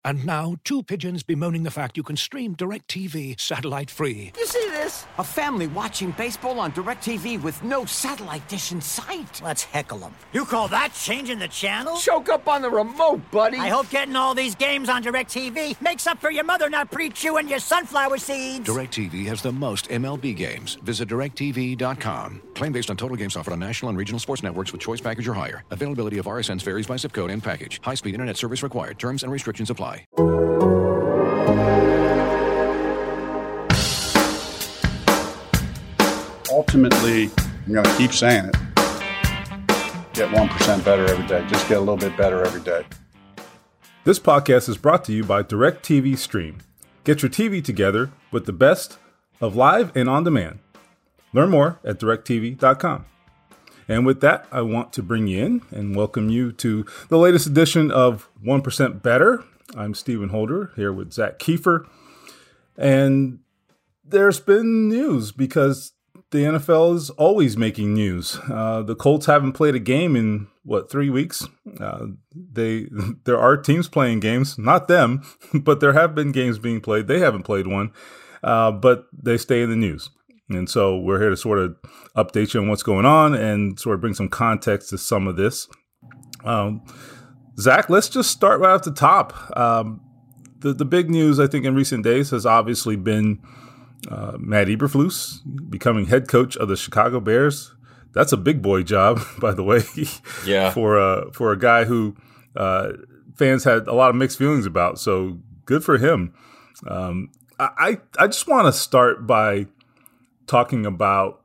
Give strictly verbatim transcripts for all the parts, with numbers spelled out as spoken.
And now, two pigeons bemoaning the fact you can stream DirecTV satellite-free. You see this? A family watching baseball on DirecTV with no satellite dish in sight. Let's heckle them. You call that changing the channel? Choke up on the remote, buddy. I hope getting all these games on DirecTV makes up for your mother not pre-chewing your sunflower seeds. DirecTV has the most M L B games. Visit direct T V dot com. Claim based on total games offered on national and regional sports networks with choice package or higher. Availability of R S Ns varies by zip code and package. High-speed internet service required. Terms and restrictions apply. Ultimately, I'm going to keep saying it. Get one percent better every day. Just get a little bit better every day. This podcast is brought to you by DirecTV Stream. Get your T V together with the best of live and on demand. Learn more at direct T V dot com. And with that, I want to bring you in and welcome you to the latest edition of one percent Better. I'm Stephen Holder here with Zach Kiefer. And there's been news because the N F L is always making news. Uh, the Colts haven't played a game in, what, three weeks? Uh, they There are teams playing games, not them, but there have been games being played. They haven't played one, uh, but they stay in the news. And so we're here to sort of update you on what's going on and sort of bring some context to some of this. Um, Zach, let's just start right off the top. Um, the, the big news, I think, in recent days has obviously been uh, Matt Eberflus becoming head coach of the Chicago Bears. That's a big boy job, by the way, yeah. for, a, for a guy who uh, fans had a lot of mixed feelings about. So good for him. Um, I, I just want to start by talking about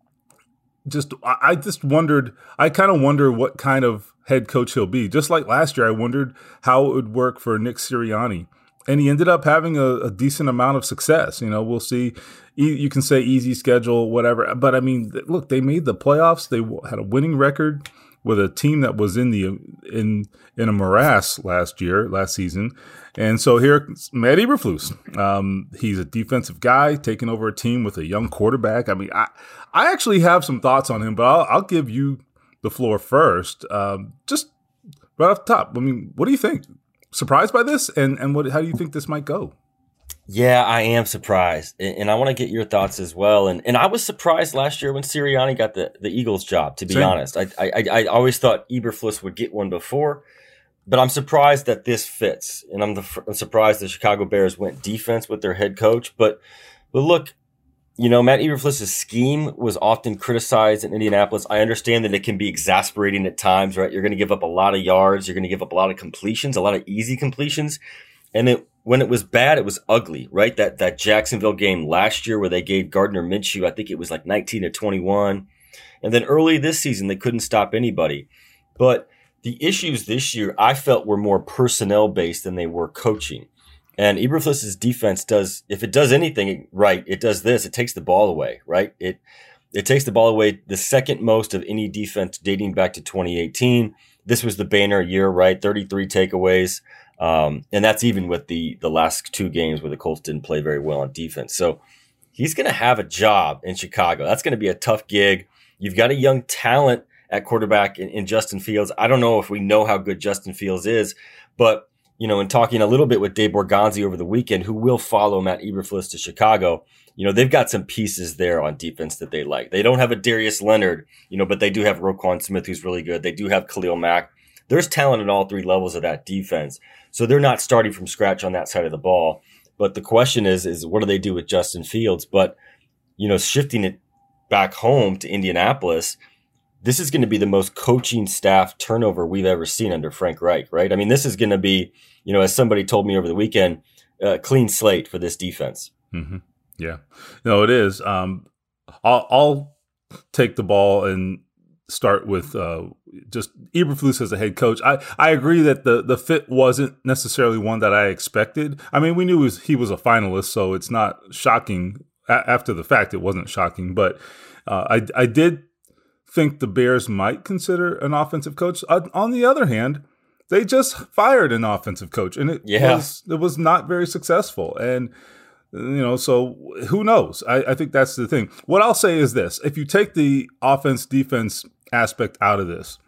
just, I just wondered, I kind of wonder what kind of head coach he'll be. Just like last year, I wondered how it would work for Nick Sirianni. And he ended up having a, a decent amount of success. You know, we'll see. You can say easy schedule, whatever. But I mean, look, they made the playoffs. They had a winning record with a team that was in the in in a morass last year, last season. And so here, Matt Eberflus. Um, he's a defensive guy taking over a team with a young quarterback. I mean, I I actually have some thoughts on him, but I'll, I'll give you the floor first. Um, just right off the top. I mean, what do you think? Surprised by this, and and what? How do you think this might go? Yeah, I am surprised, and I want to get your thoughts as well. And and I was surprised last year when Sirianni got the, the Eagles job. To be Same. honest, I, I I always thought Eberflus would get one before, but I'm surprised that this fits, and I'm, the, I'm surprised the Chicago Bears went defense with their head coach. But but look, you know, Matt Eberflus's scheme was often criticized in Indianapolis. I understand that it can be exasperating at times, right? You're going to give up a lot of yards. You're going to give up a lot of completions, a lot of easy completions. And it, when it was bad, it was ugly, right? That that Jacksonville game last year where they gave Gardner Minshew, I think it was like nineteen to twenty-one. And then early this season, they couldn't stop anybody. But the issues this year, I felt, were more personnel-based than they were coaching. And Eberflus's defense does, if it does anything right, it does this. It takes the ball away, right? It it takes the ball away the second most of any defense dating back to twenty eighteen. This was the banner year, right? thirty-three takeaways. Um, and that's even with the the last two games where the Colts didn't play very well on defense. So he's going to have a job in Chicago. That's going to be a tough gig. You've got a young talent at quarterback in, in Justin Fields. I don't know if we know how good Justin Fields is, but you know, in talking a little bit with Dave Borgonzi over the weekend, who will follow Matt Eberflus to Chicago, you know, they've got some pieces there on defense that they like. They don't have a Darius Leonard, you know, but they do have Roquan Smith, who's really good. They do have Khalil Mack. There's talent at all three levels of that defense. So they're not starting from scratch on that side of the ball. But the question is, is what do they do with Justin Fields? But, you know, shifting it back home to Indianapolis, this is going to be the most coaching staff turnover we've ever seen under Frank Reich, right? I mean, this is going to be, you know, as somebody told me over the weekend, a clean slate for this defense. Mm-hmm. Yeah, no, it is. Um, I'll, I'll take the ball and start with uh, just Eberflus as a head coach. I, I agree that the, the fit wasn't necessarily one that I expected. I mean, we knew he was, he was a finalist, so it's not shocking. A- after the fact, it wasn't shocking. But uh, I, I did think the Bears might consider an offensive coach. Uh, on the other hand, they just fired an offensive coach, and it yeah. was it was not very successful. And you know, so who knows? I, I think that's the thing. What I'll say is this: if you take the offense defense aspect out of this,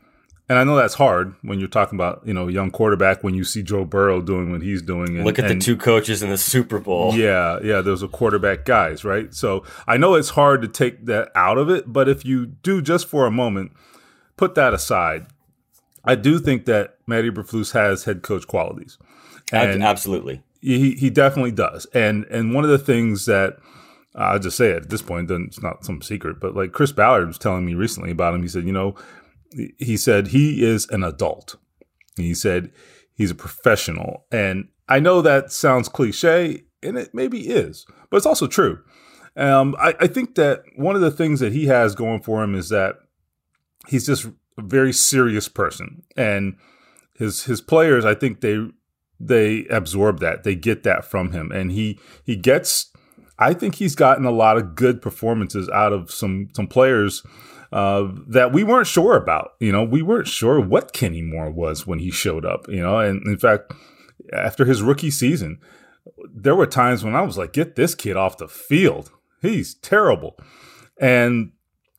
and I know that's hard when you're talking about, you know, a young quarterback, when you see Joe Burrow doing what he's doing. And, Look at and, the two coaches in the Super Bowl. Yeah, yeah, those are quarterback guys, right? So I know it's hard to take that out of it, but if you do just for a moment, put that aside, I do think that Matt Eberflus has head coach qualities. And Absolutely. He he definitely does. And and one of the things that uh, I'll just say it at this point, it's not some secret, but like Chris Ballard was telling me recently about him. He said, you know, he said he is an adult. He said he's a professional. And I know that sounds cliche, and it maybe is, but it's also true. Um, I, I think that one of the things that he has going for him is that he's just a very serious person. And his his players, I think they they absorb that. They get that from him. And he he gets, I think he's gotten a lot of good performances out of some some players uh, that we weren't sure about. You know, we weren't sure what Kenny Moore was when he showed up, you know. And in fact, after his rookie season, there were times when I was like, get this kid off the field. He's terrible. And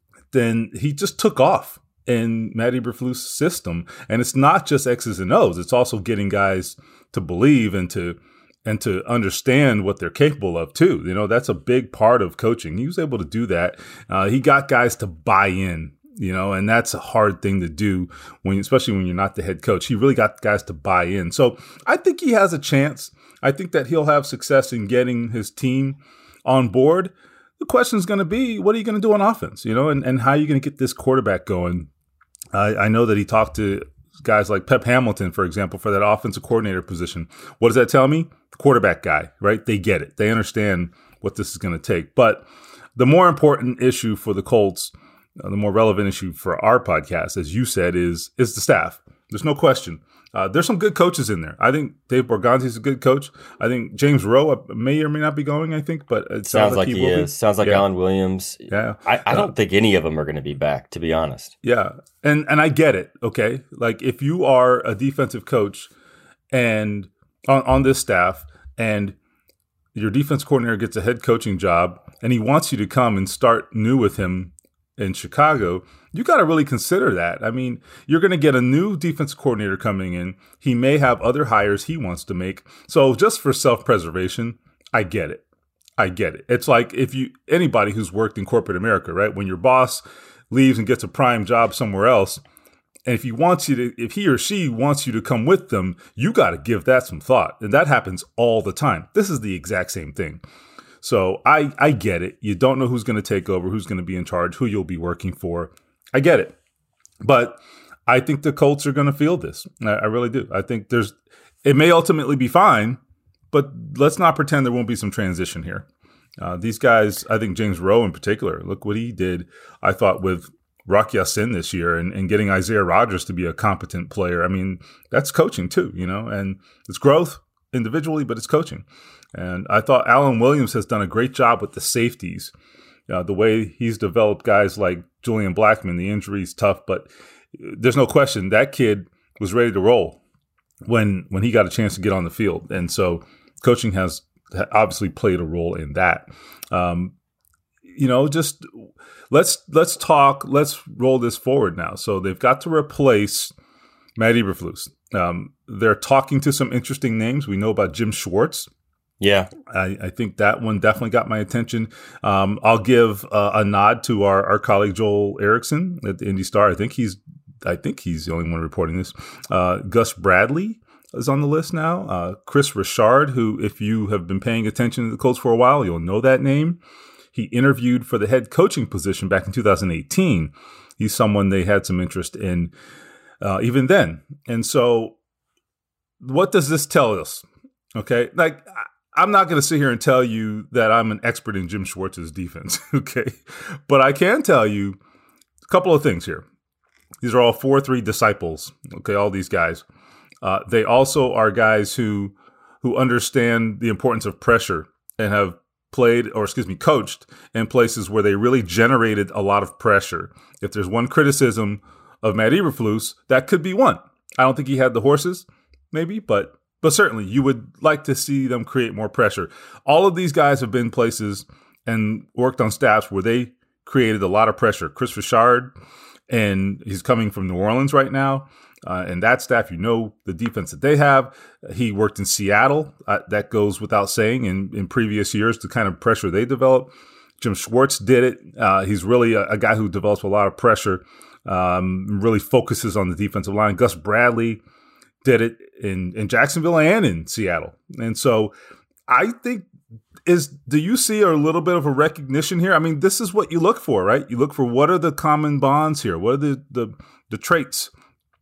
then he just took off in Matt Eberflus' system. And it's not just X's and O's. It's also getting guys to believe and to and to understand what they're capable of too. You know, that's a big part of coaching. He was able to do that. Uh, he got guys to buy in, you know, and that's a hard thing to do when, especially when you're not the head coach. He really got guys to buy in. So I think he has a chance. I think that he'll have success in getting his team on board. The question is going to be, what are you going to do on offense, you know, and, and how are you going to get this quarterback going? I, I know that he talked to guys like Pep Hamilton, for example, for that offensive coordinator position. What does that tell me? Quarterback guy, right? They get it. They understand what this is going to take. But the more important issue for the Colts, uh, the more relevant issue for our podcast, as you said, is is the staff. There's no question. Uh, there's some good coaches in there. I think Dave Borgonzi is a good coach. I think James Rowe may or may not be going, I think, but it sounds, sounds like, like he, he will is. be. Sounds like yeah. Alan Williams. Yeah. I, I don't uh, think any of them are going to be back, to be honest. Yeah. And and I get it, okay? Like if you are a defensive coach and on, on this staff and your defense coordinator gets a head coaching job and he wants you to come and start new with him in Chicago, you got to really consider that. I mean, you're going to get a new defense coordinator coming in. He may have other hires he wants to make. So just for self-preservation, I get it. I get it. It's like if you, anybody who's worked in corporate America, right? When your boss leaves and gets a prime job somewhere else, and if he wants you to, if he or she wants you to come with them, you got to give that some thought. And that happens all the time. This is the exact same thing. So I, I get it. You don't know who's going to take over, who's going to be in charge, who you'll be working for. I get it. But I think the Colts are going to feel this. I, I really do. I think there's, it may ultimately be fine, but let's not pretend there won't be some transition here. Uh, these guys, I think James Rowe in particular, look what he did, I thought, with Rock Ya-Sin this year and, and getting Isaiah Rodgers to be a competent player. I mean, that's coaching too, you know, and it's growth individually, but it's coaching. And I thought Alan Williams has done a great job with the safeties. Uh, the way he's developed guys like Julian Blackmon, the injury is tough, but there's no question that kid was ready to roll when when he got a chance to get on the field. And so coaching has obviously played a role in that. Um, you know, just let's let's talk. Let's roll this forward now. So they've got to replace Matt Eberflus. Um, they're talking to some interesting names. We know about Jim Schwartz. Yeah, I, I think that one definitely got my attention. Um, I'll give uh, a nod to our, our colleague Joel Erickson at the Indy Star. I think he's I think he's the only one reporting this. Uh, Gus Bradley is on the list now. Uh, Chris Richard, who, if you have been paying attention to the Colts for a while, you'll know that name. He interviewed for the head coaching position back in two thousand eighteen. He's someone they had some interest in uh, even then. And so what does this tell us? Okay, like I'm not going to sit here and tell you that I'm an expert in Jim Schwartz's defense, okay? But I can tell you a couple of things here. These are all four three disciples, okay, all these guys. Uh, they also are guys who who understand the importance of pressure and have played, or excuse me, coached in places where they really generated a lot of pressure. If there's one criticism of Matt Eberflus, that could be one. I don't think he had the horses, maybe, but But certainly, you would like to see them create more pressure. All of these guys have been places and worked on staffs where they created a lot of pressure. Chris Richard and he's coming from New Orleans right now. Uh, and that staff, you know, the defense that they have. He worked in Seattle. Uh, that goes without saying in, in previous years, the kind of pressure they developed. Jim Schwartz did it. Uh, he's really a, a guy who develops a lot of pressure, um, really focuses on the defensive line. Gus Bradley did it in, in Jacksonville and in Seattle. And so I think is, do you see a little bit of a recognition here? I mean, this is what you look for, right? You look for what are the common bonds here? What are the, the, the traits?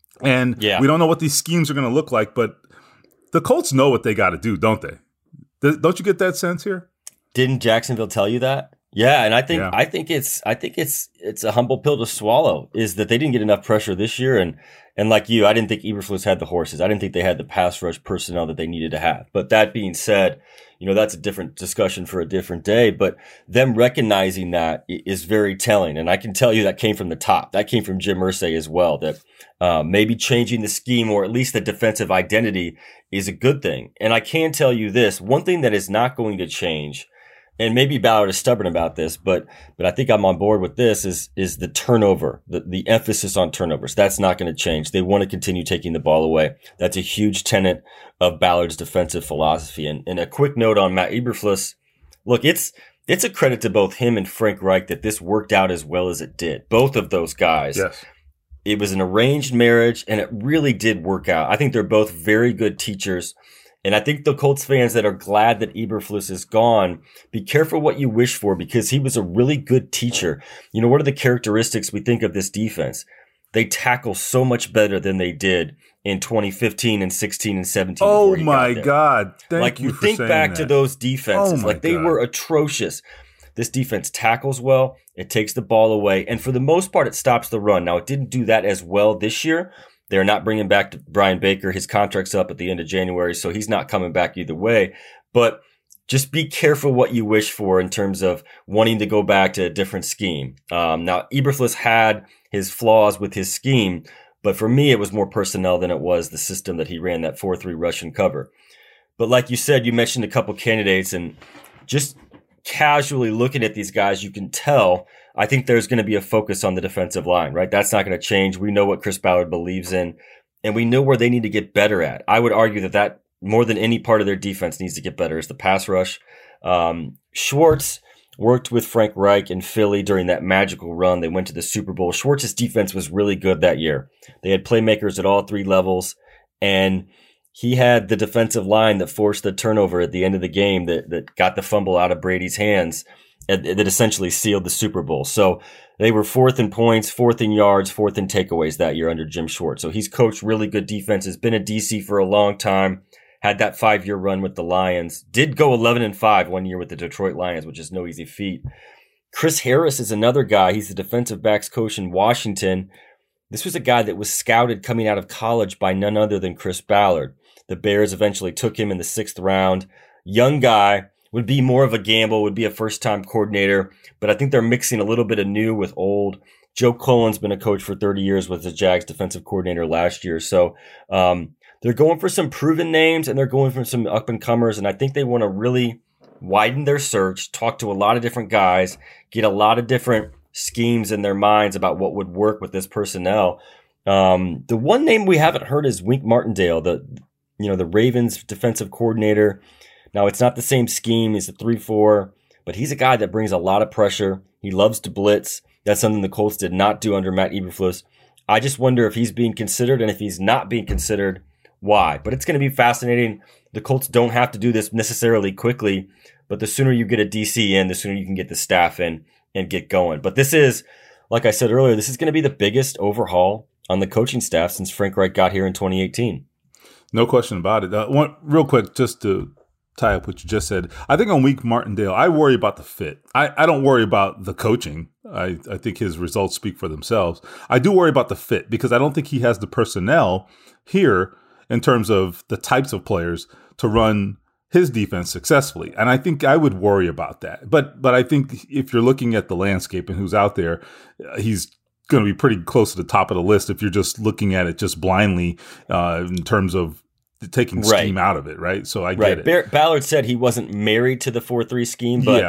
And yeah. we don't know what these schemes are going to look like, but the Colts know what they got to do, don't they? Th- don't you get that sense here? Didn't Jacksonville tell you that? Yeah, and I think yeah. I think it's I think it's it's a humble pill to swallow. Is that they didn't get enough pressure this year, and and like you, I didn't think Eberflus had the horses. I didn't think they had the pass rush personnel that they needed to have. But that being said, you know, that's a different discussion for a different day. But them recognizing that is very telling, and I can tell you that came from the top. That came from Jim Irsay as well. That uh, maybe changing the scheme or at least the defensive identity is a good thing. And I can tell you this: one thing that is not going to change. And maybe Ballard is stubborn about this, but but I think I'm on board with this, is is the turnover, the, the emphasis on turnovers. That's not going to change. They want to continue taking the ball away. That's a huge tenet of Ballard's defensive philosophy. And, and a quick note on Matt Eberflus. Look, it's it's a credit to both him and Frank Reich that this worked out as well as it did. Both of those guys. Yes. It was an arranged marriage, and it really did work out. I think they're both very good teachers. And I think the Colts fans that are glad that Eberflus is gone, be careful what you wish for, because he was a really good teacher. You know, what are the characteristics we think of this defense? They tackle so much better than they did in twenty fifteen and sixteen and seventeen. Oh my God. Thank like, you for think saying back that. to those defenses. Oh like they God. were atrocious. This defense tackles well. It takes the ball away. And for the most part, it stops the run. Now, it didn't do that as well this year. They're not bringing back Brian Baker. His contract's up at the end of January, so he's not coming back either way. But just be careful what you wish for in terms of wanting to go back to a different scheme. Um, now, Eberflus had his flaws with his scheme, but for me, it was more personnel than it was the system that he ran, that four three Russian cover. But like you said, you mentioned a couple candidates, and just casually looking at these guys, you can tell I think there's going to be a focus on the defensive line, right? That's not going to change. We know what Chris Ballard believes in, and we know where they need to get better at. I would argue that that more than any part of their defense needs to get better is the pass rush. Um, Schwartz worked with Frank Reich in Philly during that magical run. They went to the Super Bowl. Schwartz's defense was really good that year. They had playmakers at all three levels, and he had the defensive line that forced the turnover at the end of the game that, that got the fumble out of Brady's hands, that essentially sealed the Super Bowl. So they were fourth in points, fourth in yards, fourth in takeaways that year under Jim Schwartz. So he's coached really good defenses, been a D C for a long time, had that five-year run with the Lions, did go eleven and five one year with the Detroit Lions, which is no easy feat. Chris Harris is another guy. He's the defensive backs coach in Washington. This was a guy that was scouted coming out of college by none other than Chris Ballard. The Bears eventually took him in the sixth round. Young guy. Would be more of a gamble, would be a first-time coordinator, but I think they're mixing a little bit of new with old. Joe Cullen's been a coach for thirty years, was the Jags defensive coordinator last year. So um, they're going for some proven names, and they're going for some up-and-comers, and I think they want to really widen their search, talk to a lot of different guys, get a lot of different schemes in their minds about what would work with this personnel. Um, the one name we haven't heard is Wink Martindale, the you know the Ravens defensive coordinator. Now, it's not the same scheme. It's a three four, but he's a guy that brings a lot of pressure. He loves to blitz. That's something the Colts did not do under Matt Eberflus. I just wonder if he's being considered, and if he's not being considered, why. But it's going to be fascinating. The Colts don't have to do this necessarily quickly, but the sooner you get a D C in, the sooner you can get the staff in and get going. But this is, like I said earlier, this is going to be the biggest overhaul on the coaching staff since Frank Reich got here in twenty eighteen. No question about it. Uh, one, real quick, just to tie up what you just said. I think on Wink Martindale, I worry about the fit. I, I don't worry about the coaching. I, I think his results speak for themselves. I do worry about the fit because I don't think he has the personnel here in terms of the types of players to run his defense successfully. And I think I would worry about that. But but I think if you're looking at the landscape and who's out there, he's going to be pretty close to the top of the list if you're just looking at it just blindly uh, in terms of taking right. scheme out of it, right? So I right. get it. Ballard said he wasn't married to the four three scheme, but yeah.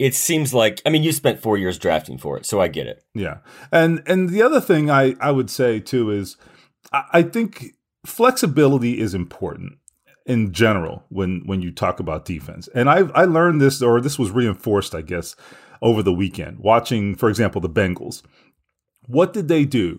it seems like, I mean, you spent four years drafting for it, so I get it. Yeah. And and the other thing I, I would say, too, is I, I think flexibility is important in general when, when you talk about defense. And I I learned this, or this was reinforced, I guess, over the weekend, watching, for example, the Bengals. What did they do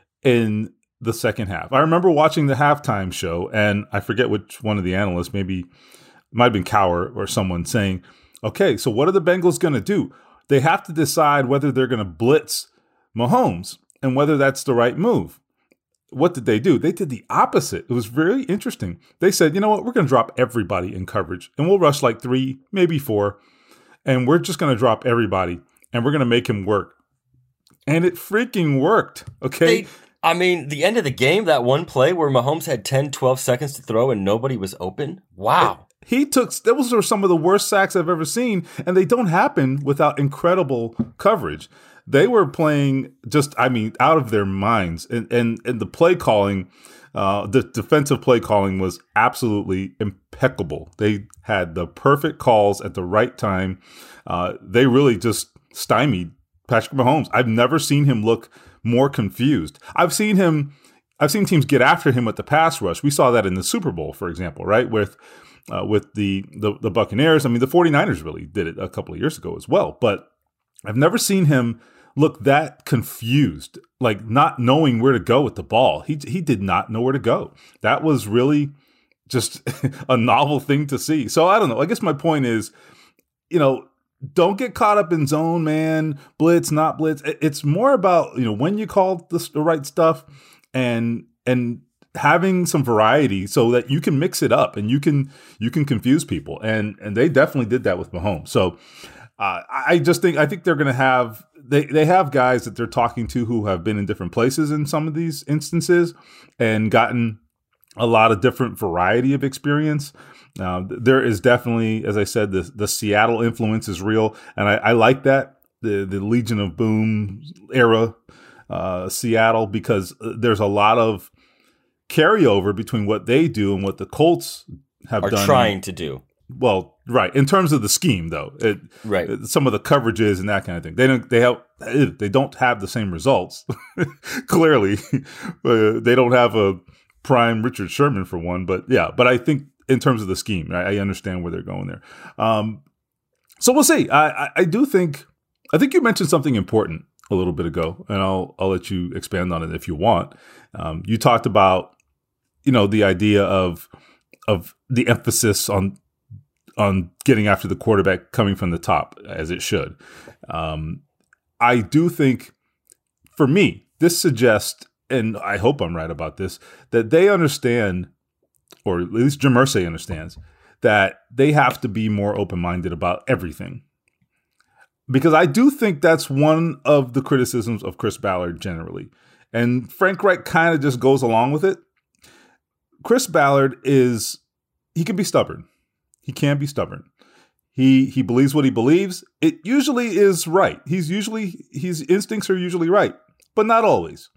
in the second half? I remember watching the halftime show, and I forget which one of the analysts, maybe it might have been Cower or someone, saying, okay, so what are the Bengals going to do? They have to decide whether they're going to blitz Mahomes and whether that's the right move. What did they do? They did the opposite. It was very interesting. They said, you know what? We're going to drop everybody in coverage, and we'll rush like three, maybe four, and we're just going to drop everybody, and we're going to make him work. And it freaking worked, okay? They, I mean, the end of the game, that one play where Mahomes had ten, twelve seconds to throw and nobody was open. Wow. It, He took, those were some of the worst sacks I've ever seen, and they don't happen without incredible coverage. They were playing just, I mean, out of their minds. And and, and the play calling, uh, the defensive play calling was absolutely impeccable. They had the perfect calls at the right time. Uh, they really just stymied Patrick Mahomes. I've never seen him look more confused. I've seen him, I've seen teams get after him with the pass rush. We saw that in the Super Bowl, for example, right? With Uh, with the, the the Buccaneers. I mean, the 49ers really did it a couple of years ago as well. But I've never seen him look that confused, like not knowing where to go with the ball. He he did not know where to go. That was really just a novel thing to see. So I don't know. I guess my point is, you know, don't get caught up in zone, man. Blitz, not blitz. It's more about, you know, when you call the, the right stuff and and having some variety so that you can mix it up and you can you can confuse people. And and they definitely did that with Mahomes. So uh, I just think I think they're going to have they they have guys that they're talking to who have been in different places in some of these instances and gotten a lot of different variety of experience. Uh, there is definitely, as I said, the the Seattle influence is real, and I, I like that the the Legion of Boom era uh, Seattle, because there's a lot of carryover between what they do and what the Colts have are done. trying to do. Well, right, in terms of the scheme, though, it, right, some of the coverages and that kind of thing. They don't they have they don't have the same results. Clearly, uh, they don't have a prime Richard Sherman for one. But yeah, but I think in terms of the scheme, I, I understand where they're going there. Um, so we'll see. I, I I do think I think you mentioned something important a little bit ago, and I'll I'll let you expand on it if you want. Um, you talked about, you know, the idea of of the emphasis on on getting after the quarterback coming from the top, as it should. Um, I do think, for me, this suggests, and I hope I'm right about this, that they understand, or at least Jim Irsay understands, that they have to be more open-minded about everything. Because I do think that's one of the criticisms of Chris Ballard generally. And Frank Reich kind of just goes along with it. Chris Ballard is, he can be stubborn. He can be stubborn. He he believes what he believes. It usually is right. He's usually, his instincts are usually right, but not always.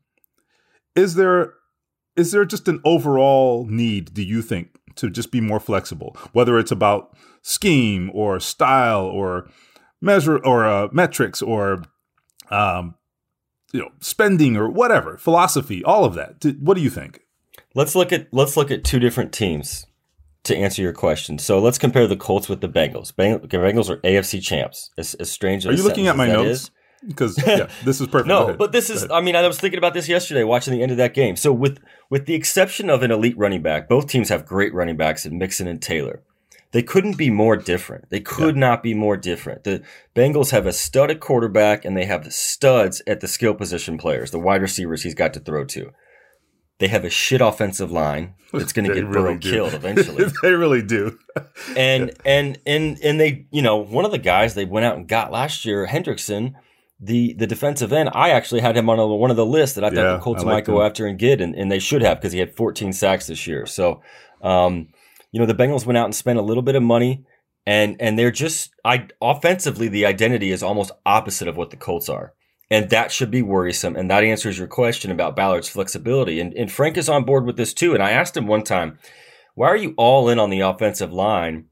Is there is there just an overall need, do you think, to just be more flexible? Whether it's about scheme or style or measure or uh, metrics or um, you know, spending or whatever, philosophy, all of that. What do you think? Let's look at let's look at two different teams to answer your question. So let's compare the Colts with the Bengals. Beng- the Bengals are A F C champs. As, as strange as are you looking at my notes? Is. Because yeah, this is perfect. No, but this is, I mean, I was thinking about this yesterday watching the end of that game. So with, with the exception of an elite running back, both teams have great running backs in Mixon and Taylor. They couldn't be more different. They could yeah. not be more different. The Bengals have a stud at quarterback, and they have studs at the skill position players, the wide receivers he's got to throw to. They have a shit offensive line that's going to get Burrow really killed eventually. They really do. and yeah. and and and they, you know, one of the guys they went out and got last year, Hendrickson, the the defensive end, I actually had him on a, one of the lists that I thought yeah, the Colts might go him. after and get, and, and they should have, because he had fourteen sacks this year. So, um, you know, the Bengals went out and spent a little bit of money, and and they're just, I offensively, the identity is almost opposite of what the Colts are. And that should be worrisome. And that answers your question about Ballard's flexibility. And, and Frank is on board with this too. And I asked him one time, why are you all in on the offensive line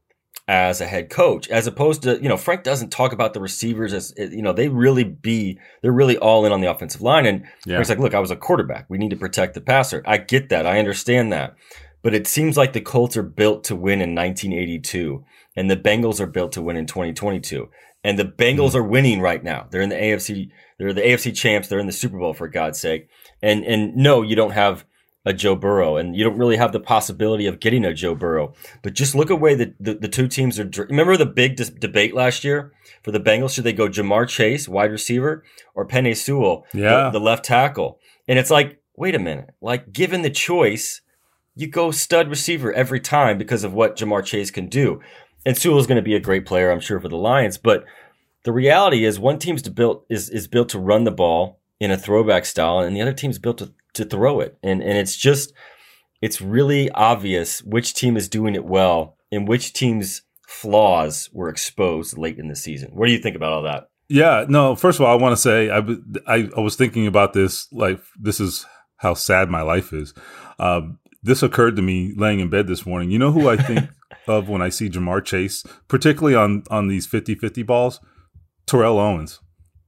as a head coach, as opposed to, you know, Frank doesn't talk about the receivers as, you know, they really be, they're really all in on the offensive line. And yeah. Frank's like, look, I was a quarterback. We need to protect the passer. I get that. I understand that. But it seems like the Colts are built to win in nineteen eighty-two and the Bengals are built to win in twenty twenty-two. And the Bengals mm-hmm. are winning right now. They're in the A F C, they're the A F C champs. They're in the Super Bowl, for God's sake. And, and no, you don't have a Joe Burrow, and you don't really have the possibility of getting a Joe Burrow. But just look at the way that the, the two teams are. Remember the big dis- debate last year for the Bengals? Should they go Jamar Chase, wide receiver, or Penei Sewell, yeah. the, the left tackle? And it's like, wait a minute. Like, given the choice, you go stud receiver every time because of what Jamar Chase can do. And Sewell is going to be a great player, I'm sure, for the Lions. But the reality is one team's to built is is built to run the ball in a throwback style, and the other team's built to, to throw it. And and it's just, it's really obvious which team is doing it well and which team's flaws were exposed late in the season. What do you think about all that? Yeah, no, first of all, I want to say I, I, I was thinking about this, like, this is how sad my life is. Um, this occurred to me laying in bed this morning. You know who I think of when I see Jamar Chase, particularly on, on these fifty-fifty balls? Terrell Owens.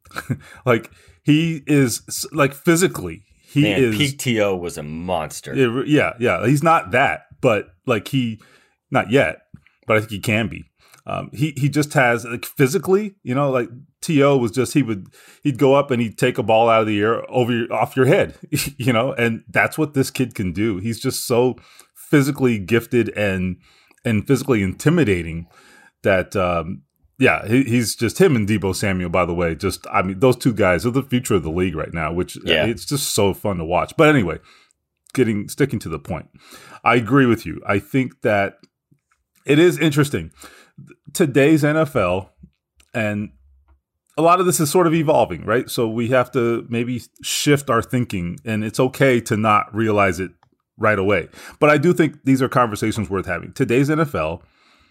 Like, he is, like, physically, he Man, is. Peak T O was a monster. It, yeah, yeah. He's not that, but, like, he, not yet, but I think he can be. Um, he he just has, like, physically, you know, like T O was just, he would, he'd go up and he'd take a ball out of the air over your, off your head, you know, and that's what this kid can do. He's just so physically gifted and, and physically intimidating that, um, yeah, he, he's just him and Deebo Samuel, by the way. Just, I mean, those two guys are the future of the league right now, which yeah. it's just so fun to watch. But anyway, getting sticking to the point, I agree with you. I think that it is interesting. Today's N F L, and a lot of this is sort of evolving, right? So we have to maybe shift our thinking, and it's okay to not realize it right away. But I do think these are conversations worth having. Today's N F L,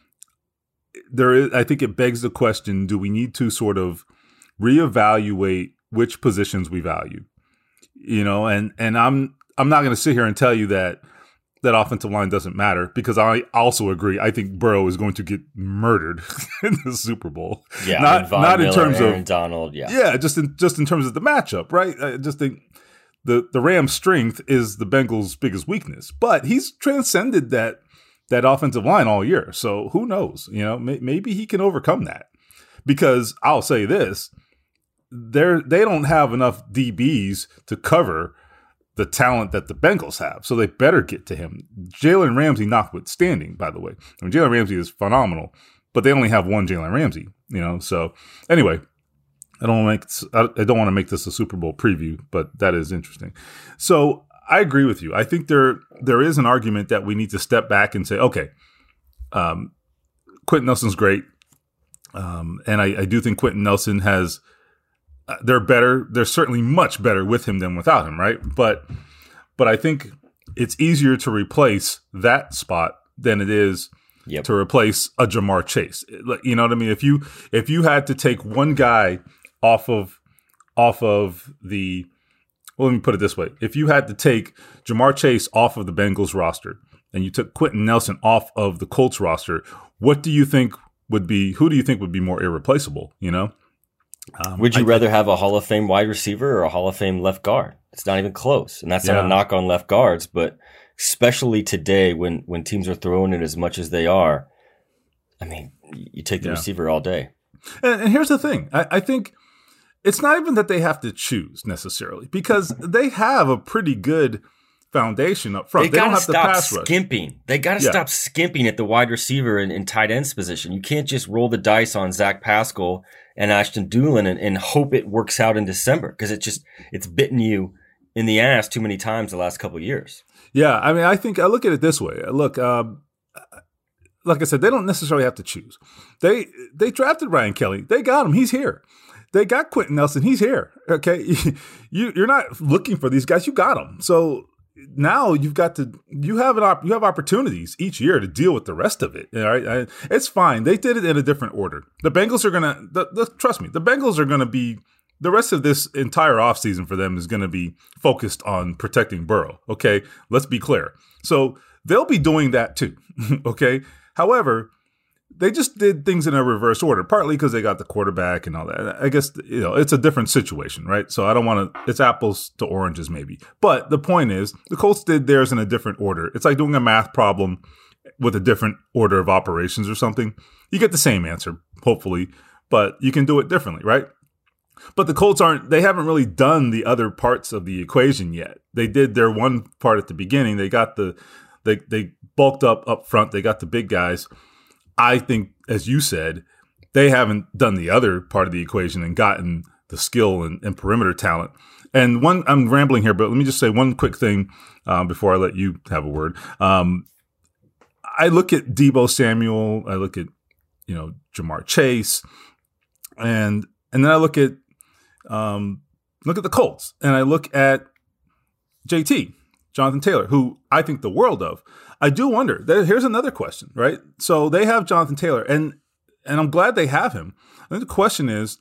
there is, I think it begs the question, do we need to sort of reevaluate which positions we value? You know, and and I'm I'm not going to sit here and tell you that that offensive line doesn't matter, because I also agree. I think Burrow is going to get murdered in the Super Bowl. Yeah, not I mean, Von not Miller, in terms Aaron of Donald. Yeah, yeah, just in just in terms of the matchup, right? I just think the the Rams' strength is the Bengals' biggest weakness, but he's transcended that that offensive line all year. So who knows? You know, may, maybe he can overcome that. Because I'll say this: they're they don't have enough D Bs to cover the talent that the Bengals have, so they better get to him. Jalen Ramsey notwithstanding, by the way. I mean, Jalen Ramsey is phenomenal, but they only have one Jalen Ramsey, you know. So anyway, I don't want to make I don't want to make this a Super Bowl preview, but that is interesting. So I agree with you. I think there there is an argument that we need to step back and say, okay, um, Quentin Nelson's great, um, and I, I do think Quentin Nelson has. Uh, they're better. They're certainly much better with him than without him, right? But but I think it's easier to replace that spot than it is yep. to replace a Jamar Chase. You know what I mean? If you if you had to take one guy off of off of the well, let me put it this way: if you had to take Jamar Chase off of the Bengals roster and you took Quentin Nelson off of the Colts roster, what do you think would be? Who do you think would be more irreplaceable? You know. Um, Would you I, rather have a Hall of Fame wide receiver or a Hall of Fame left guard? It's not even close. And that's yeah. not a knock on left guards, but especially today when, when teams are throwing it as much as they are, I mean, you take the yeah. receiver all day. And, and here's the thing. I, I think it's not even that they have to choose necessarily, because they have a pretty good foundation up front. They, they gotta don't have stop to pass rush. skimping. They got to yeah. stop skimping at the wide receiver and, and tight ends position. You can't just roll the dice on Zach Pascal and Ashton Doolin and, and hope it works out in December, because it just it's bitten you in the ass too many times the last couple of years. Yeah, I mean, I think I look at it this way. Look, um, like I said, they don't necessarily have to choose. They they drafted Ryan Kelly. They got him. He's here. They got Quentin Nelson. He's here. Okay, you you're not looking for these guys. You got them. So now you've got to you have an op, you have opportunities each year to deal with the rest of it. All right, it's fine. They did it in a different order. The Bengals are gonna the, the, trust me. The Bengals are gonna be the rest of this entire offseason for them is gonna be focused on protecting Burrow. Okay, let's be clear. So they'll be doing that too. Okay. However, they just did things in a reverse order, partly because they got the quarterback and all that. I guess, you know, it's a different situation, right? So I don't want to, it's apples to oranges maybe. But the point is, the Colts did theirs in a different order. It's like doing a math problem with a different order of operations or something. You get the same answer, hopefully, but you can do it differently, right? But the Colts aren't, they haven't really done the other parts of the equation yet. They did their one part at the beginning. They got the, they, they bulked up up front. They got the big guys. I think, as you said, they haven't done the other part of the equation and gotten the skill and, and perimeter talent. And one, I'm rambling here, but let me just say one quick thing um, before I let you have a word. Um, I look at Deebo Samuel, I look at, you know, Jamar Chase, and and then I look at um, look at the Colts, and I look at J T, Jonathan Taylor, who I think the world of. I do wonder. There, here's another question, right? So they have Jonathan Taylor, and and I'm glad they have him. I think the question is,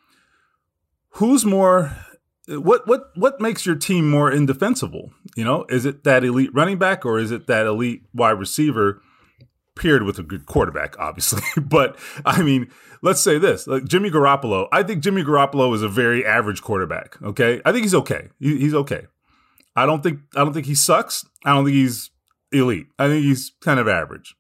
who's more? What what what makes your team more indefensible? You know, is it that elite running back, or is it that elite wide receiver paired with a good quarterback? Obviously, but I mean, let's say this: like Jimmy Garoppolo. I think Jimmy Garoppolo is a very average quarterback. Okay, I think he's okay. He, he's okay. I don't think I don't think he sucks. I don't think he's elite. I think he's kind of average.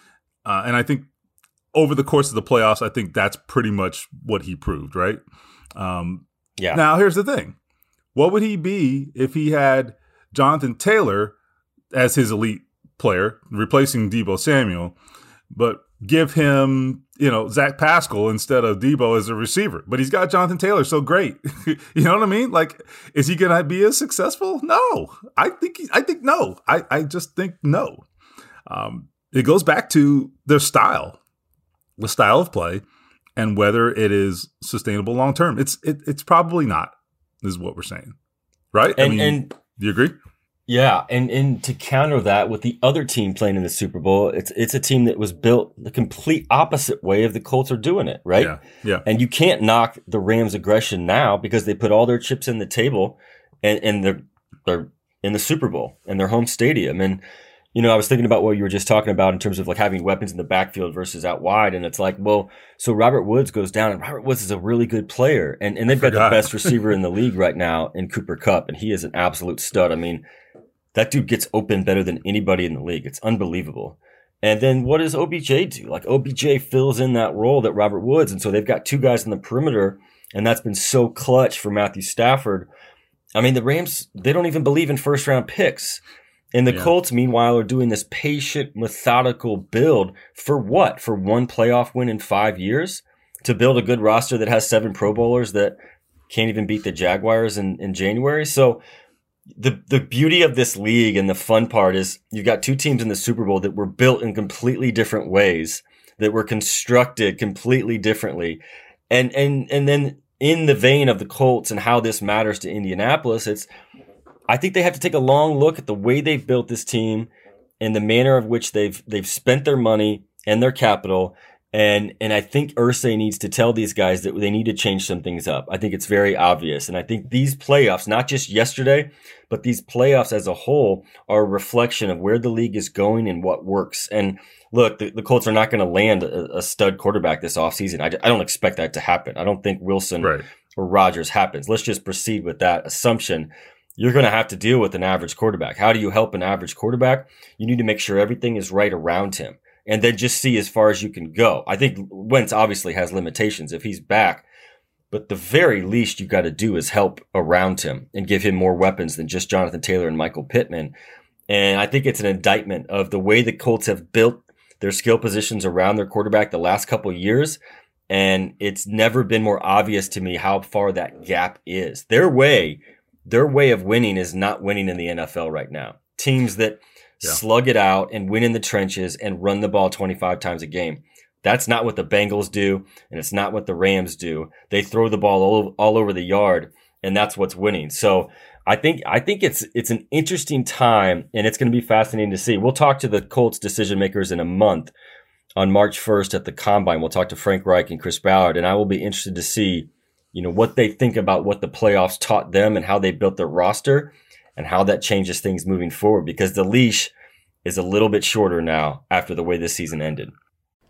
Uh, and I think over the course of the playoffs, I think that's pretty much what he proved, right? Um, yeah. Now, here's the thing. What would he be if he had Jonathan Taylor as his elite player, replacing Deebo Samuel, but give him, you know, Zach Pascal instead of Deebo as a receiver? But he's got Jonathan Taylor, so great. You know what I mean? Like, is he going to be as successful? No. I think he, I think no. I, I just think no. Um, it goes back to their style, the style of play, and whether it is sustainable long term. It's it, it's probably not, is what we're saying, right? And, I mean, and do you agree? Yeah, and and to counter that with the other team playing in the Super Bowl, it's it's a team that was built the complete opposite way of the Colts are doing it, right? Yeah, yeah. And you can't knock the Rams' aggression now because they put all their chips in the table, and and they're they're in the Super Bowl and their home stadium. And you know, I was thinking about what you were just talking about in terms of like having weapons in the backfield versus out wide, and it's like, well, so Robert Woods goes down, and Robert Woods is a really good player, and and they've got the best receiver in the league right now in Cooper Kupp, and he is an absolute stud. I mean, that dude gets open better than anybody in the league. It's unbelievable. And then what does O B J do? Like O B J fills in that role that Robert Woods, and so they've got two guys on the perimeter, and that's been so clutch for Matthew Stafford. I mean, the Rams, they don't even believe in first round picks. And the yeah. Colts, meanwhile, are doing this patient, methodical build for what? For one playoff win in five years? To build a good roster that has seven Pro Bowlers that can't even beat the Jaguars in, in January? So the the beauty of this league and the fun part is you've got two teams in the Super Bowl that were built in completely different ways, that were constructed completely differently. And and and then in the vein of the Colts and how this matters to Indianapolis, it's I think they have to take a long look at the way they've built this team and the manner of which they've they've spent their money and their capital. And and I think Irsay needs to tell these guys that they need to change some things up. I think it's very obvious. And I think these playoffs, not just yesterday, but these playoffs as a whole are a reflection of where the league is going and what works. And look, the, the Colts are not going to land a, a stud quarterback this offseason. I, I don't expect that to happen. I don't think Wilson right. or Rodgers happens. Let's just proceed with that assumption. You're going to have to deal with an average quarterback. How do you help an average quarterback? You need to make sure everything is right around him and then just see as far as you can go. I think Wentz obviously has limitations if he's back, but the very least you got to do is help around him and give him more weapons than just Jonathan Taylor and Michael Pittman. And I think it's an indictment of the way the Colts have built their skill positions around their quarterback the last couple of years. And it's never been more obvious to me how far that gap is. Their way Their way of winning is not winning in the N F L right now. Teams that yeah. slug it out and win in the trenches and run the ball twenty-five times a game. That's not what the Bengals do, and it's not what the Rams do. They throw the ball all, all over the yard, and that's what's winning. So I think I think it's it's an interesting time, and it's going to be fascinating to see. We'll talk to the Colts decision makers in a month on March first at the Combine. We'll talk to Frank Reich and Chris Ballard, and I will be interested to see you know, what they think about what the playoffs taught them and how they built their roster and how that changes things moving forward, because the leash is a little bit shorter now after the way this season ended.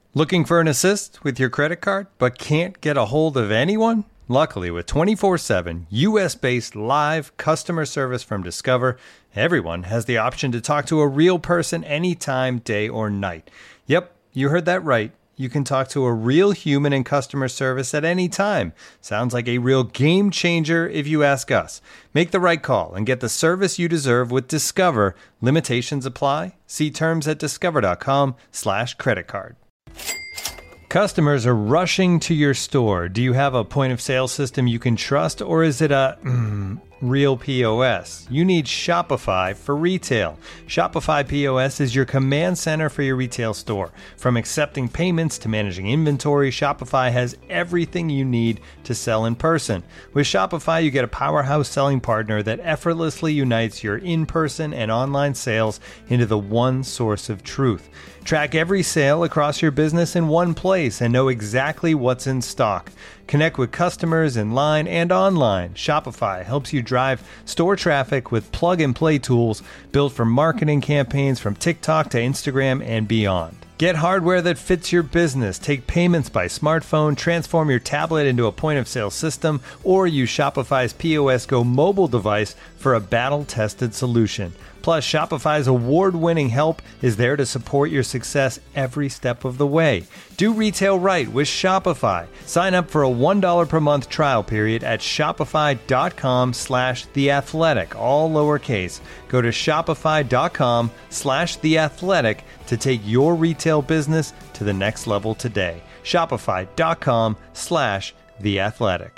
Looking for an assist with your credit card, but can't get a hold of anyone? Luckily, with twenty-four seven U S-based live customer service from Discover, everyone has the option to talk to a real person anytime, day or night. Yep, you heard that right. You can talk to a real human in customer service at any time. Sounds like a real game changer if you ask us. Make the right call and get the service you deserve with Discover. Limitations apply. See terms at discover.com slash credit card. Customers are rushing to your store. Do you have a point of sale system you can trust, or is it a mm, real P O S? You need Shopify for retail. Shopify P O S is your command center for your retail store. From accepting payments to managing inventory, Shopify has everything you need to sell in person. With Shopify, you get a powerhouse selling partner that effortlessly unites your in-person and online sales into the one source of truth. Track every sale across your business in one place and know exactly what's in stock. Connect with customers in line and online. Shopify helps you drive store traffic with plug-and-play tools built for marketing campaigns from TikTok to Instagram and beyond. Get hardware that fits your business. Take payments by smartphone, transform your tablet into a point-of-sale system, or use Shopify's P O S Go mobile device for a battle-tested solution. Plus, Shopify's award-winning help is there to support your success every step of the way. Do retail right with Shopify. Sign up for a one dollar per month trial period at shopify.com slash theathletic, all lowercase. Go to shopify.com slash theathletic to take your retail business to the next level today. Shopify.com slash theathletic.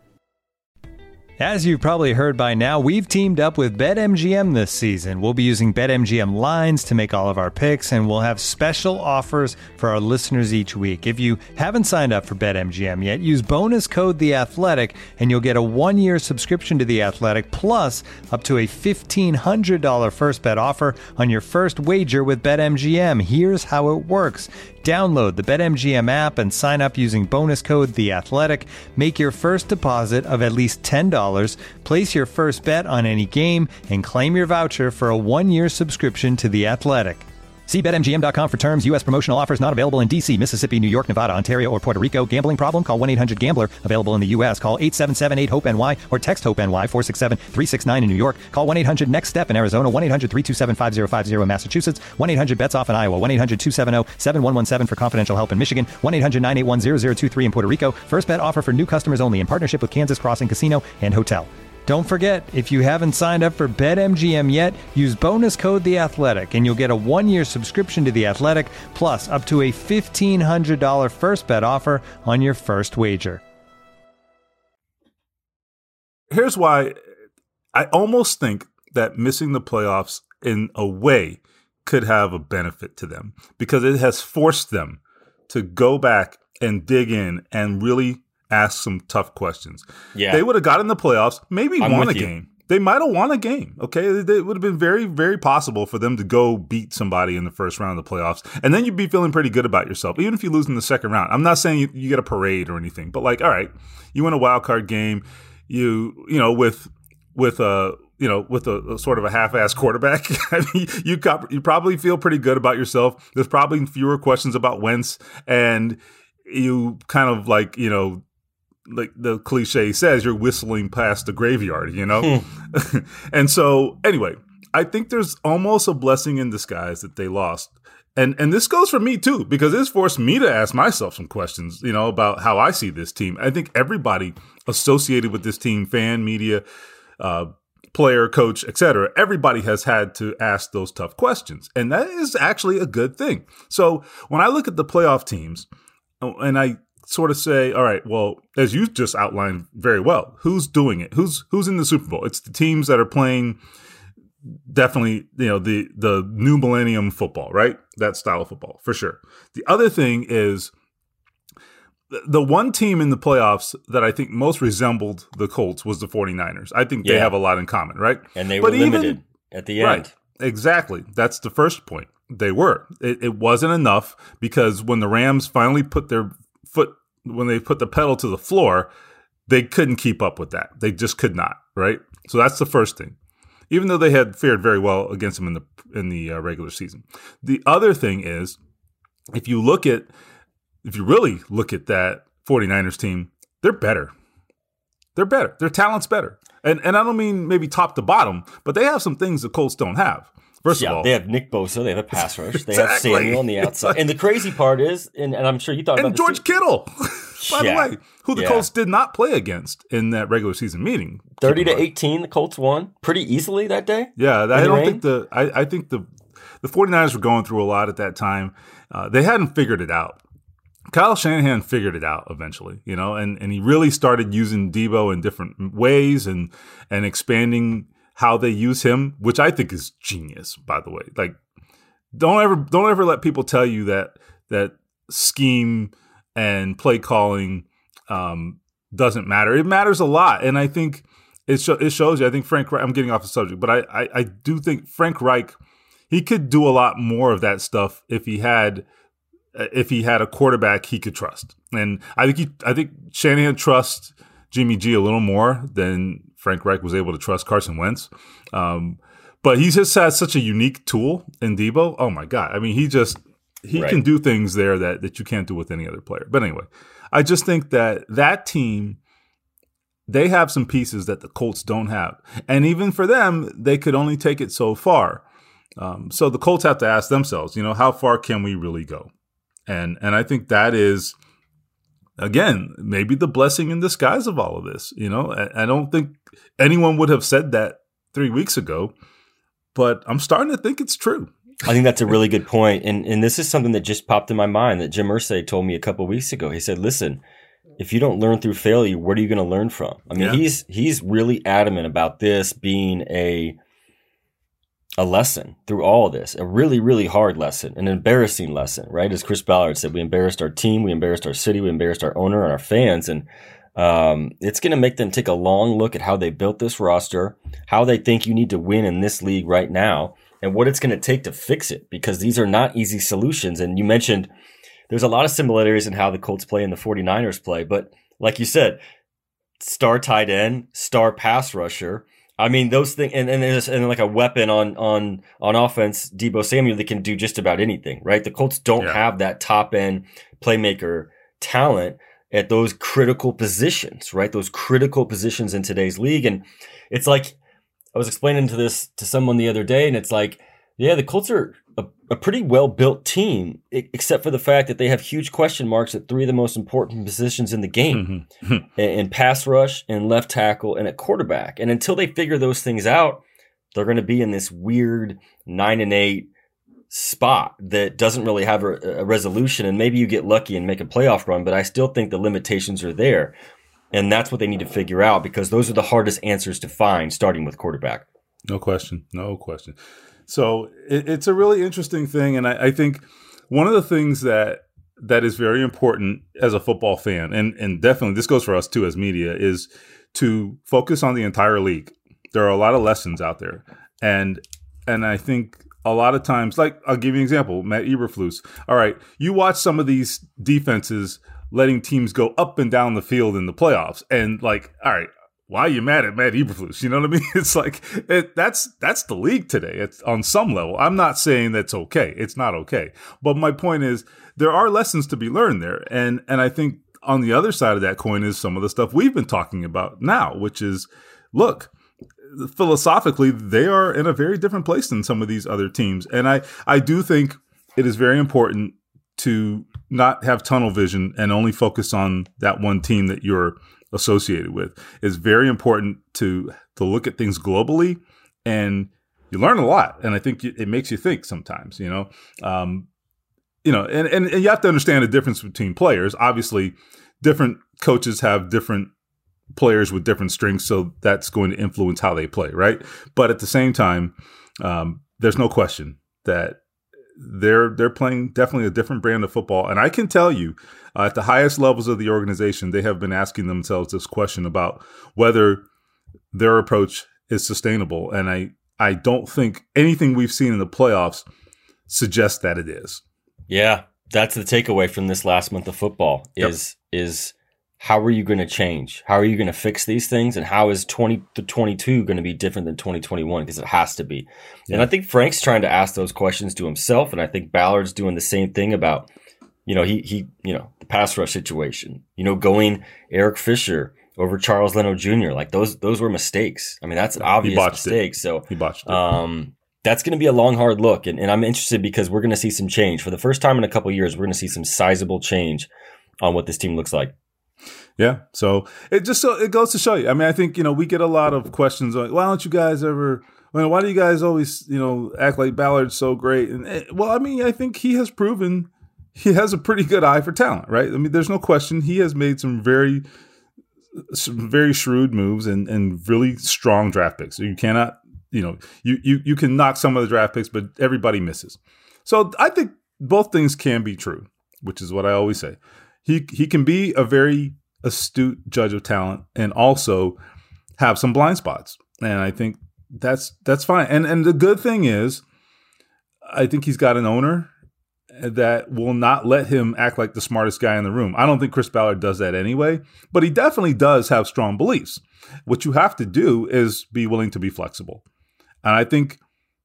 As you've probably heard by now, we've teamed up with BetMGM this season. We'll be using BetMGM lines to make all of our picks, and we'll have special offers for our listeners each week. If you haven't signed up for BetMGM yet, use bonus code The Athletic, and you'll get a one-year subscription to The Athletic, plus up to a fifteen hundred dollars first bet offer on your first wager with BetMGM. Here's how it works. Download the BetMGM app and sign up using bonus code The Athletic. Make your first deposit of at least ten dollars. Place your first bet on any game and claim your voucher for a one-year subscription to The Athletic. See Bet M G M dot com for terms. U S promotional offers not available in D C, Mississippi, New York, Nevada, Ontario, or Puerto Rico. Gambling problem? Call one eight hundred gambler. Available in the U S. Call eight seven seven eight hope N Y or text HOPE-NY four six seven three six nine in New York. Call one eight hundred next step in Arizona. one eight hundred three two seven five zero five zero in Massachusetts. one eight hundred bets off in Iowa. one eight hundred two seven zero seven one one seven for confidential help in Michigan. one eight hundred nine eight one zero zero two three in Puerto Rico. First bet offer for new customers only in partnership with Kansas Crossing Casino and Hotel. Don't forget, if you haven't signed up for BetMGM yet, use bonus code The Athletic, and you'll get a one-year subscription to The Athletic, plus up to a fifteen hundred dollars first bet offer on your first wager. Here's why I almost think that missing the playoffs in a way could have a benefit to them, because it has forced them to go back and dig in and really ask some tough questions. Yeah. They would have got in the playoffs, maybe I'm won a you. game. They might have won a game, okay? It would have been very, very possible for them to go beat somebody in the first round of the playoffs, and then you'd be feeling pretty good about yourself, even if you lose in the second round. I'm not saying you, you get a parade or anything, but like, all right, you win a wild card game, you you know, with with a you know with a, a sort of a half-ass quarterback, I mean, you you probably feel pretty good about yourself. There's probably fewer questions about Wentz, and you kind of like you know. like the cliche says, you're whistling past the graveyard, you know? And so, anyway, I think there's almost a blessing in disguise that they lost. And and this goes for me, too, because it's forced me to ask myself some questions, you know, about how I see this team. I think everybody associated with this team, fan, media, uh, player, coach, et cetera, everybody has had to ask those tough questions. And that is actually a good thing. So when I look at the playoff teams, and I sort of say, all right, well, as you just outlined very well, who's doing it? Who's who's in the Super Bowl? It's the teams that are playing definitely, you know, the the new millennium football, right? That style of football, for sure. The other thing is the one team in the playoffs that I think most resembled the Colts was the 49ers. I think yeah. they have a lot in common, right? And they were but limited even, at the end. Right, exactly. That's the first point. They were. It, it wasn't enough, because when the Rams finally put their foot, when they put the pedal to the floor, they couldn't keep up with that. They just could not, right? So that's the first thing, even though they had fared very well against them in the in the uh, regular season. The other thing is, if you look at if you really look at that 49ers team, they're better. They're better. Their talent's better. And and I don't mean maybe top to bottom, but they have some things the Colts don't have. First yeah, of all, they have Nick Bosa, they have a pass rush, they exactly. have Samuel on the outside. And the crazy part is, and, and I'm sure you thought and about George this Kittle, by yeah. the way, who the yeah. Colts did not play against in that regular season meeting. thirty to eighteen, the Colts won pretty easily that day. Yeah, I don't rain? think the I, I think the the 49ers were going through a lot at that time. Uh, they hadn't figured it out. Kyle Shanahan figured it out eventually, you know, and, and he really started using Debo in different ways and and expanding how they use him, which I think is genius, by the way. Like, don't ever don't ever let people tell you that that scheme and play calling um, doesn't matter. It matters a lot, and I think it sh- it shows you. I think Frank. I'm getting off the subject, but I, I I do think Frank Reich, he could do a lot more of that stuff if he had if he had a quarterback he could trust. And I think he I think Shanahan trusts Jimmy G a little more than Frank Reich was able to trust Carson Wentz. Um, but he just has such a unique tool in Debo. Oh my God. I mean, he just, he right. can do things there that, that you can't do with any other player. But anyway, I just think that that team, they have some pieces that the Colts don't have. And even for them, they could only take it so far. Um, so the Colts have to ask themselves, you know, how far can we really go? And, and I think that is, again, maybe the blessing in disguise of all of this. You know, I, I don't think anyone would have said that three weeks ago, but I'm starting to think it's true. I think that's a really good point. And and this is something that just popped in my mind that Jim Irsay told me a couple of weeks ago. He said, listen, if you don't learn through failure, what are you going to learn from? I mean, yeah. he's he's really adamant about this being a a lesson through all of this, a really, really hard lesson, an embarrassing lesson, right? As Chris Ballard said, we embarrassed our team, we embarrassed our city, we embarrassed our owner and our fans. And um, it's going to make them take a long look at how they built this roster, how they think you need to win in this league right now, and what it's going to take to fix it, because these are not easy solutions. And you mentioned there's a lot of similarities in how the Colts play and the 49ers play. But like you said, star tight end, star pass rusher, I mean, those things, and, and, and like a weapon on, on, on offense, Debo Samuel, that can do just about anything, right? The Colts don't yeah. have that top end playmaker talent at those critical positions, right? Those critical positions in today's league. And it's like, I was explaining to this to someone the other day, and it's like, yeah, the Colts are a, a pretty well-built team, except for the fact that they have huge question marks at three of the most important positions in the game, mm-hmm. in, in pass rush, and left tackle, and at quarterback. And until they figure those things out, they're going to be in this weird nine and eight spot that doesn't really have a, a resolution. And maybe you get lucky and make a playoff run, but I still think the limitations are there. And that's what they need to figure out, because those are the hardest answers to find, starting with quarterback. No question. No question. So it, it's a really interesting thing. And I, I think one of the things that that is very important as a football fan, and, and definitely this goes for us too as media, is to focus on the entire league. There are a lot of lessons out there. And and I think a lot of times, like I'll give you an example, Matt Eberflus. All right, you watch some of these defenses letting teams go up and down the field in the playoffs. And like, all right, why are you mad at Matt Eberflus? You know what I mean? It's like, it, that's that's the league today. It's on some level. I'm not saying that's okay. It's not okay. But my point is, there are lessons to be learned there. And and I think on the other side of that coin is some of the stuff we've been talking about now, which is, look, philosophically, they are in a very different place than some of these other teams. And I, I do think it is very important to not have tunnel vision and only focus on that one team that you're associated with. It's very important to to look at things globally, and you learn a lot. And I think it makes you think sometimes, you know, um, you know, and, and, and you have to understand the difference between players. Obviously, different coaches have different players with different strengths, so that's going to influence how they play, right? But at the same time, um, there's no question that they're they're playing definitely a different brand of football. And I can tell you, uh, at the highest levels of the organization, they have been asking themselves this question about whether their approach is sustainable. And I, I don't think anything we've seen in the playoffs suggests that it is. Yeah, that's the takeaway from this last month of football is yep. is how are you going to change? How are you going to fix these things? And how is twenty twenty-two going to be different than twenty twenty-one? Because it has to be. Yeah. And I think Frank's trying to ask those questions to himself. And I think Ballard's doing the same thing about, You know, he, he, you know, the pass rush situation, you know, going Eric Fisher over Charles Leno Junior Like those, those were mistakes. I mean, that's an obvious mistake. It. So he botched it. Um, that's going to be a long, hard look. And, and I'm interested because we're going to see some change for the first time in a couple of years. We're going to see some sizable change on what this team looks like. Yeah. So it just, so it goes to show you. I mean, I think, you know, we get a lot of questions like, why don't you guys ever, well, why do you guys always, you know, act like Ballard's so great? And well, I mean, I think he has proven he has a pretty good eye for talent, right? I mean, there's no question he has made some very, some very shrewd moves and, and really strong draft picks. So you cannot, you know, you, you, you can knock some of the draft picks, but everybody misses. So I think both things can be true, which is what I always say. He, he can be a very astute judge of talent and also have some blind spots. And I think that's, that's fine. And, and the good thing is, I think he's got an owner that will not let him act like the smartest guy in the room. I don't think Chris Ballard does that anyway, but he definitely does have strong beliefs. What you have to do is be willing to be flexible. And I think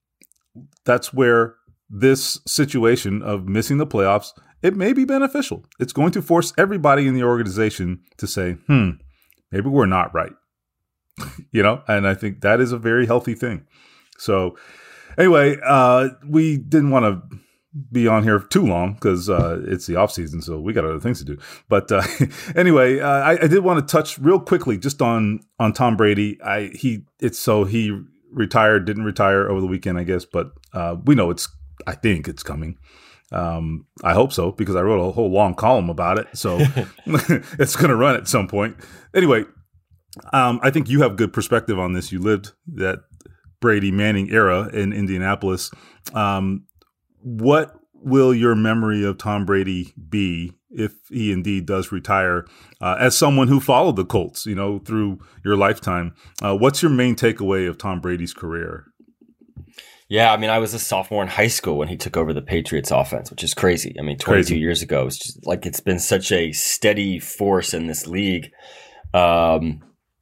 that's where this situation of missing the playoffs, it may be beneficial. It's going to force everybody in the organization to say, hmm, maybe we're not right. You know, and I think that is a very healthy thing. So anyway, uh, we didn't want to be on here too long because uh, it's the off season, so we got other things to do. But uh, anyway, uh, I, I did want to touch real quickly just on on Tom Brady. I he it's so he retired, didn't retire over the weekend, I guess, but uh, we know it's. I think it's coming. Um, I hope so because I wrote a whole long column about it, so it's going to run at some point. Anyway, um, I think you have good perspective on this. You lived that Brady Manning era in Indianapolis. Um, What will your memory of Tom Brady be if he indeed does retire? Uh, as someone who followed the Colts, you know, through your lifetime, uh, what's your main takeaway of Tom Brady's career? Yeah, I mean, I was a sophomore in high school when he took over the Patriots offense, which is crazy. I mean, twenty-two crazy. years ago, it's just like it's been such a steady force in this league. Um,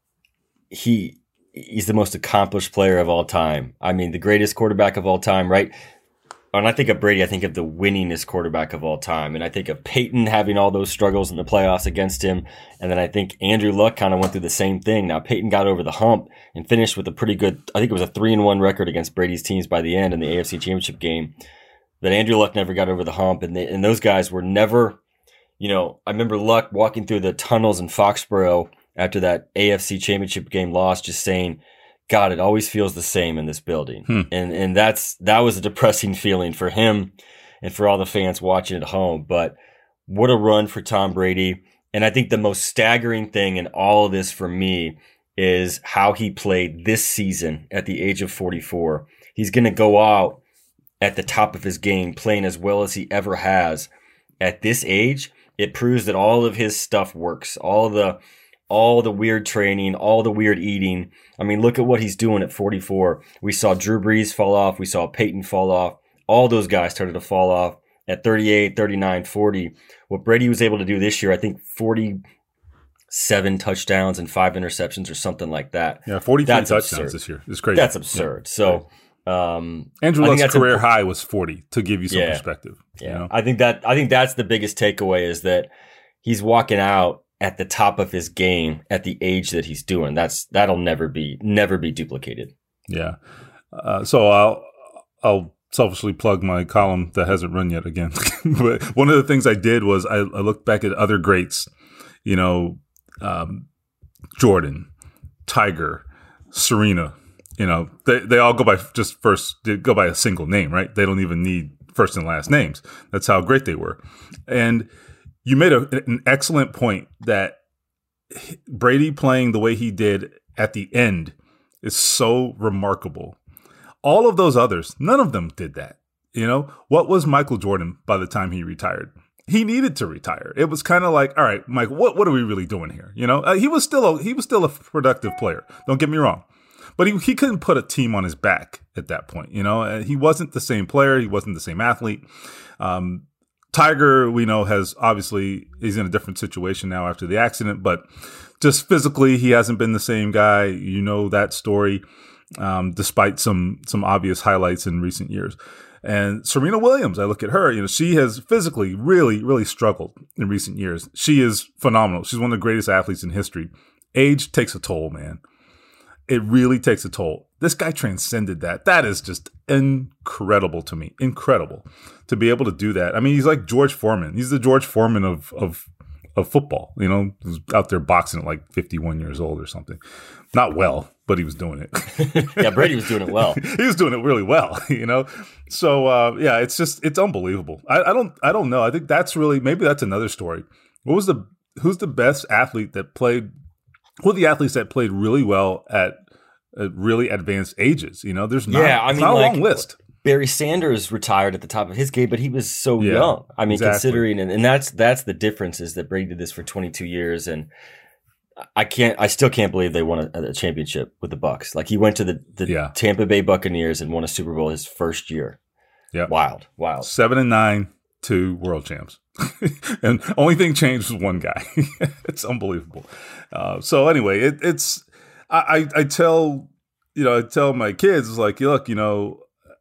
he he's the most accomplished player of all time. I mean, the greatest quarterback of all time, right? When I think of Brady, I think of the winningest quarterback of all time. And I think of Peyton having all those struggles in the playoffs against him. And then I think Andrew Luck kind of went through the same thing. Now, Peyton got over the hump and finished with a pretty good, I think it was a three and one record against Brady's teams by the end in the A F C Championship game. But Andrew Luck never got over the hump. And, they, and those guys were never, you know, I remember Luck walking through the tunnels in Foxborough after that A F C Championship game loss, just saying, God, it always feels the same in this building. Hmm. And and that's that was a depressing feeling for him and for all the fans watching at home. But what a run for Tom Brady. And I think the most staggering thing in all of this for me is how he played this season at the age of forty-four. He's going to go out at the top of his game, playing as well as he ever has. At this age, it proves that all of his stuff works. All the all the weird training, all the weird eating. I mean, look at what he's doing at forty-four. We saw Drew Brees fall off. We saw Peyton fall off. All those guys started to fall off at thirty-eight, thirty-nine, forty. What Brady was able to do this year, I think forty-seven touchdowns and five interceptions or something like that. Yeah, forty-three that's touchdowns absurd. This year. It's crazy. That's absurd. Yeah. So, um, Andrew Luck's career a, high was forty, to give you some yeah, perspective. Yeah, you know? I think that I think that's the biggest takeaway is that he's walking out at the top of his game at the age that he's doing. That's that'll never be never be duplicated. Yeah. Uh, so I'll I'll selfishly plug my column that hasn't run yet again. But one of the things I did was I, I looked back at other greats, you know, um, Jordan, Tiger, Serena. You know, they they all go by just first they go by a single name, right? They don't even need first and last names. That's how great they were. And you made a, an excellent point that Brady playing the way he did at the end is so remarkable. All of those others, none of them did that. You know, what was Michael Jordan by the time he retired? He needed to retire. It was kind of like, all right, Mike, what what are we really doing here? You know, uh, he was still a, he was still a productive player. Don't get me wrong, but he he couldn't put a team on his back at that point. You know, uh, he wasn't the same player. He wasn't the same athlete. Um, Tiger, we know, has obviously he's in a different situation now after the accident, but just physically, he hasn't been the same guy. You know that story, um, despite some some obvious highlights in recent years. And Serena Williams, I look at her, you know, she has physically really, really struggled in recent years. She is phenomenal. She's one of the greatest athletes in history. Age takes a toll, man. It really takes a toll. This guy transcended that. That is just incredible to me. Incredible to be able to do that. I mean, he's like George Foreman. He's the George Foreman of of of football. You know, he was out there boxing at like fifty-one years old or something. Not well, but he was doing it. Yeah, Brady was doing it well. He was doing it really well, you know. So uh, yeah, it's just it's unbelievable. I, I don't I don't know. I think that's really maybe that's another story. What was the who's the best athlete that played? Who are the athletes that played really well at, at really advanced ages? You know, there's not, yeah, I mean, not a like, long list. Barry Sanders retired at the top of his game, but he was so Yeah, young. I mean, exactly. considering, and, and that's that's the difference is that Brady did this for twenty-two years, and I can't, I still can't believe they won a, a championship with the Bucs. Like he went to the, the Yeah. Tampa Bay Buccaneers and won a Super Bowl his first year. Yeah, Wild, wild. seven and nine, two world champs, and only thing changed was one guy. It's unbelievable. Uh, so anyway, it, it's I, I I tell you know I tell my kids it's like look you know.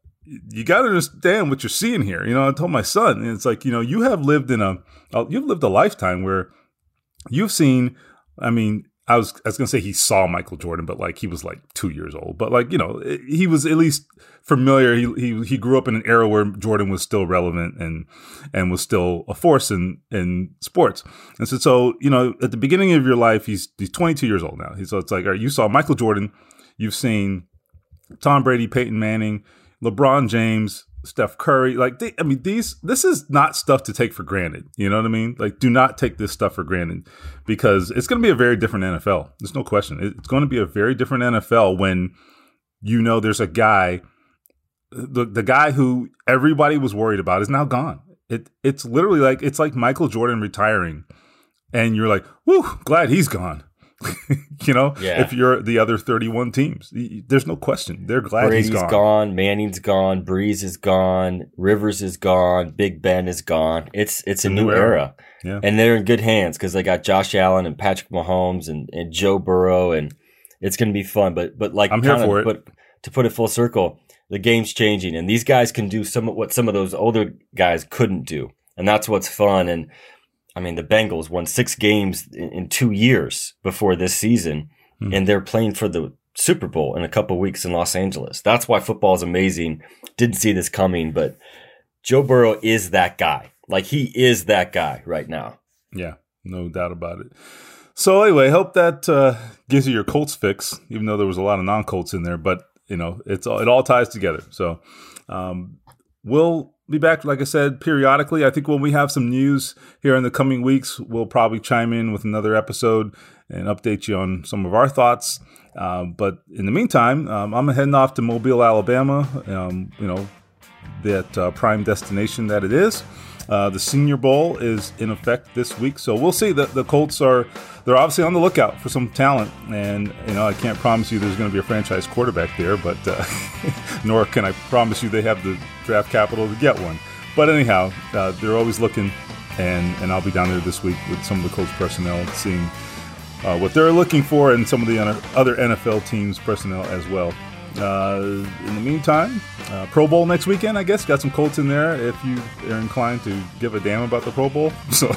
You got to understand what you're seeing here. You know, I told my son, and it's like, you know, you have lived in a, you've lived a lifetime where you've seen, I mean, I was, I was going to say he saw Michael Jordan, but like he was like two years old, but like, you know, he was at least familiar. He, he, he grew up in an era where Jordan was still relevant and, and was still a force in, in sports. And so, so, you know, at the beginning of your life, he's, he's twenty-two years old now. He's, so it's like, all right, you saw Michael Jordan, you've seen Tom Brady, Peyton Manning, LeBron James, Steph Curry, like, they, I mean, these, this is not stuff to take for granted. You know what I mean? Like, do not take this stuff for granted because it's going to be a very different N F L. There's no question. It's going to be a very different N F L when you know there's a guy, the the guy who everybody was worried about is now gone. It It's literally like, it's like Michael Jordan retiring and you're like, whew, glad he's gone. You know, yeah. If you're the other thirty-one teams, there's no question. They're glad Brady's he's gone. gone. Manning's gone. Breeze is gone. Rivers is gone. Big Ben is gone. It's it's a, a new, new era. era. Yeah. And they're in good hands because they got Josh Allen and Patrick Mahomes and, and Joe Burrow, and it's going to be fun. But but like I'm here for it. But to put it full circle, the game's changing, and these guys can do some of what some of those older guys couldn't do, and that's what's fun. And I mean, the Bengals won six games in, in two years before this season, mm. and they're playing for the Super Bowl in a couple of weeks in Los Angeles. That's why football is amazing. Didn't see this coming, but Joe Burrow is that guy. Like, he is that guy right now. Yeah, no doubt about it. So anyway, hope that uh, gives you your Colts fix, even though there was a lot of non-Colts in there. But, you know, it's all, it all ties together. So um, we'll be back, like I said, periodically. I think when we have some news here in the coming weeks, we'll probably chime in with another episode and update you on some of our thoughts. Uh, but in the meantime, um, I'm heading off to Mobile, Alabama, um, you know, that uh, prime destination that it is. Uh, the Senior Bowl is in effect this week, so we'll see. The, the Colts are, they're obviously on the lookout for some talent, and, you know, I can't promise you there's going to be a franchise quarterback there, but uh, nor can I promise you they have the draft capital to get one. But anyhow, uh, they're always looking, and, and I'll be down there this week with some of the Colts personnel, seeing uh, what they're looking for, and some of the other N F L teams' personnel as well. Uh, in the meantime, uh, Pro Bowl next weekend, I guess. Got some Colts in there if you are inclined to give a damn about the Pro Bowl. So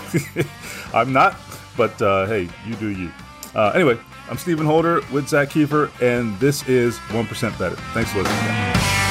I'm not, but uh, hey, you do you. Uh, anyway, I'm Stephen Holder with Zach Kiefer, and this is one percent Better. Thanks for listening.